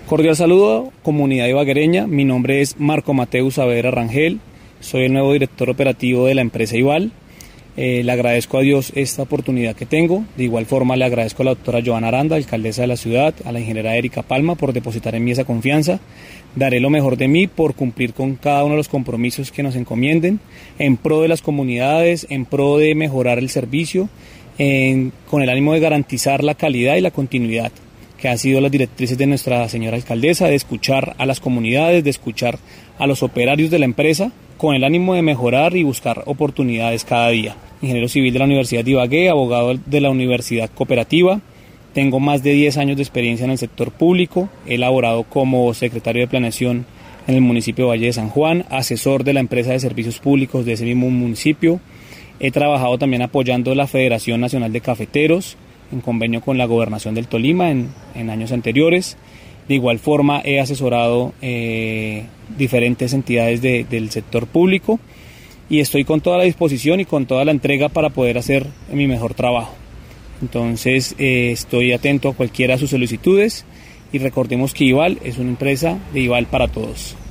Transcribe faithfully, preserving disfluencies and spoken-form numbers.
Cordial saludo, comunidad ibaguereña. Mi nombre es Marco Mateo Saavedra Rangel. Soy el nuevo director operativo de la empresa Ival. Eh, le agradezco a Dios esta oportunidad que tengo. De igual forma le agradezco a la doctora Joana Aranda, alcaldesa de la ciudad, a la ingeniera Erika Palma por depositar en mí esa confianza. Daré lo mejor de mí por cumplir con cada uno de los compromisos que nos encomienden, en pro de las comunidades, en pro de mejorar el servicio, en, con el ánimo de garantizar la calidad y la continuidad, que han sido las directrices de nuestra señora alcaldesa, de escuchar a las comunidades, de escuchar a los operarios de la empresa, con el ánimo de mejorar y buscar oportunidades cada día. Ingeniero civil de la Universidad de Ibagué, abogado de la Universidad Cooperativa, tengo más de diez años de experiencia en el sector público, he laborado como secretario de planeación en el municipio de Valle de San Juan, asesor de la empresa de servicios públicos de ese mismo municipio, he trabajado también apoyando la Federación Nacional de Cafeteros, en convenio con la Gobernación del Tolima en, en años anteriores. De igual forma he asesorado eh, diferentes entidades de, del sector público y estoy con toda la disposición y con toda la entrega para poder hacer mi mejor trabajo. Entonces eh, estoy atento a cualquiera de sus solicitudes y recordemos que Ival es una empresa de Ival para todos.